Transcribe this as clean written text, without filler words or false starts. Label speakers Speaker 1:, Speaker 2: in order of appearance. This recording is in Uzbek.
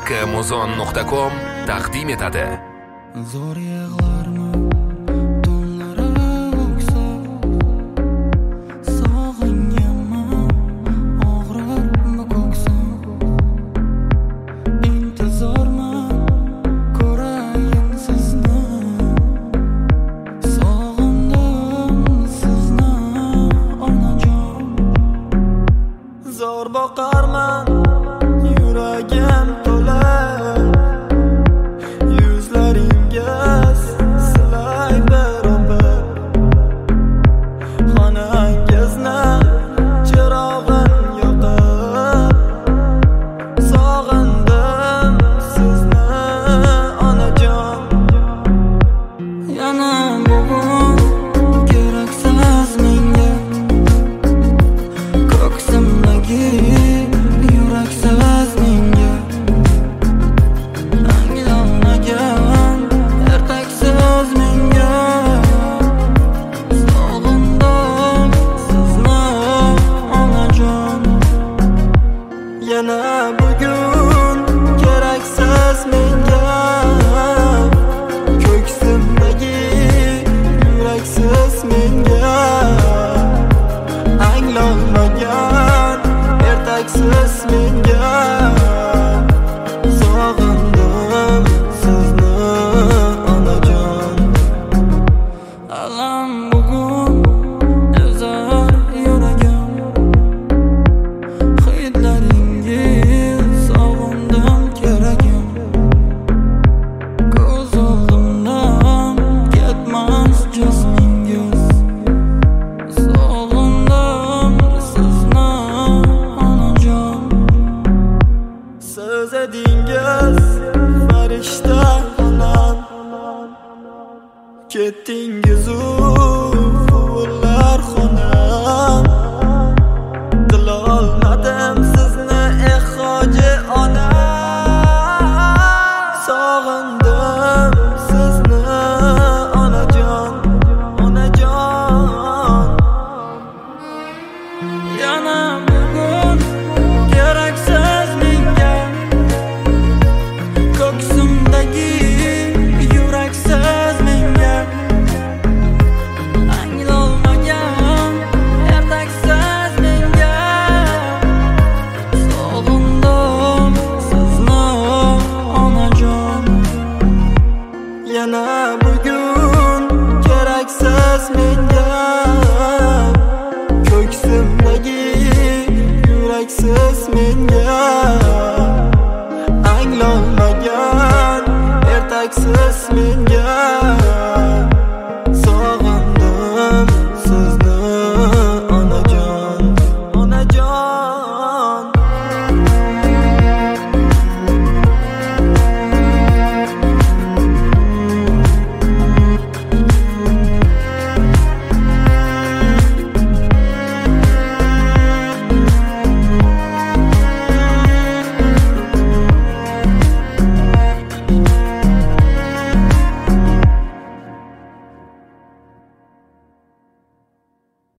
Speaker 1: Muzon.com taqdim etadi.
Speaker 2: Zo'r yig'larmi tunlari o'ksa, sog'inganman og'rirmi ko'ksam, intizorman ko'rayin sizni, sog'indim sizni onajon. Zo'r boqarman yuragim to'la, yuzlaringiz silay barobar, xonangizni chirog'in yoqib, sog'indim sizni onajon. Yana bugun keraksiz menga, ko'ksimdagi yuraksiz menga, anglanmagan ertaksiz menga, sog'indim sizni onajon. Yana bugun keraksiz menga, ko'ksimdagi yuraksiz menga, anglanmagan ertaksiz menga, sog'indim sizni onajon. Alam bugun ezar yuragim, hidlaringiz sog'indim keragim, ko'z oldimdan ketmas jismingiz, sog'indim sizni onajon. Siz edingiz farishta onam, ketdingiz u quvurlar xonam, qilolmadim sizni hoji onam, sog'indim sizni onajon, onajon. Yana